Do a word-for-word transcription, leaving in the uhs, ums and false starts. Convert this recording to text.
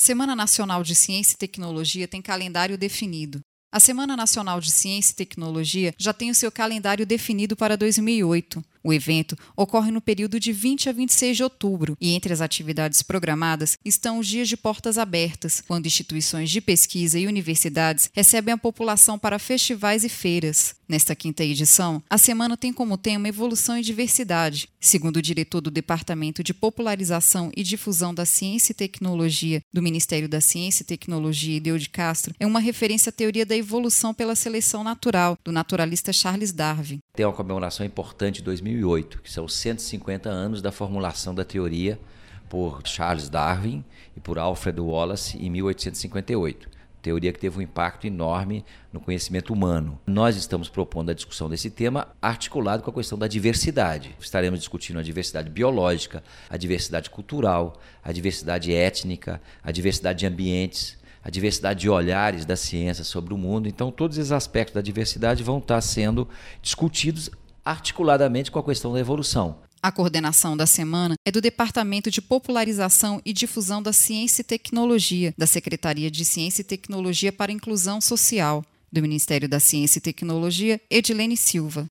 Semana Nacional de Ciência e Tecnologia tem calendário definido. A Semana Nacional de Ciência e Tecnologia já tem o seu calendário definido para dois mil e oito. O evento ocorre no período de vinte a vinte e seis de outubro e entre as atividades programadas estão os dias de portas abertas, quando instituições de pesquisa e universidades recebem a população para festivais e feiras. Nesta quinta edição, a semana tem como tema Evolução e Diversidade. Segundo o diretor do Departamento de Popularização e Difusão da Ciência e Tecnologia do Ministério da Ciência e Tecnologia, Ideu de Castro, é uma referência à teoria da evolução pela seleção natural, do naturalista Charles Darwin. Tem uma comemoração importante de dois mil e oito, que são os cento e cinquenta anos da formulação da teoria por Charles Darwin e por Alfred Wallace em mil oitocentos e cinquenta e oito. Teoria que teve um impacto enorme no conhecimento humano. Nós estamos propondo a discussão desse tema articulado com a questão da diversidade. Estaremos discutindo a diversidade biológica, a diversidade cultural, a diversidade étnica, a diversidade de ambientes, a diversidade de olhares da ciência sobre o mundo. Então, todos esses aspectos da diversidade vão estar sendo discutidos articuladamente com a questão da evolução. A coordenação da semana é do Departamento de Popularização e Difusão da Ciência e Tecnologia, da Secretaria de Ciência e Tecnologia para a Inclusão Social, do Ministério da Ciência e Tecnologia, Edilene Silva.